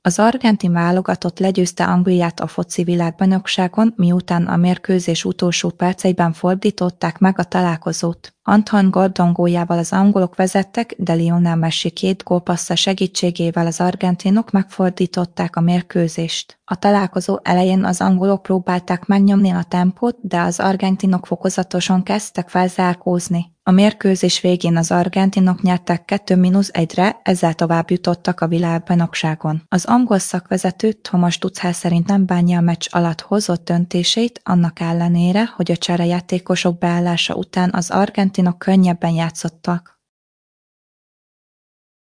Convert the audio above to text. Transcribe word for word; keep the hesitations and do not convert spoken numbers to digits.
Az argentin válogatott legyőzte Angliát a foci világbajnokságon, miután a mérkőzés utolsó perceiben fordították meg a találkozót. Antoine Gordon góljával az angolok vezettek, de Lionel Messi két gólpassza segítségével az argentinok megfordították a mérkőzést. A találkozó elején az angolok próbálták megnyomni a tempót, de az argentinok fokozatosan kezdtek felzárkózni. A mérkőzés végén az argentinok nyertek kettő egyre, ezzel tovább jutottak a világbajnokságon. Az angol szakvezető Thomas Tuchel szerint nem bánja a meccs alatt hozott döntéseit, annak ellenére, hogy a cserejátékosok beállása után az argentinok könnyebben játszottak.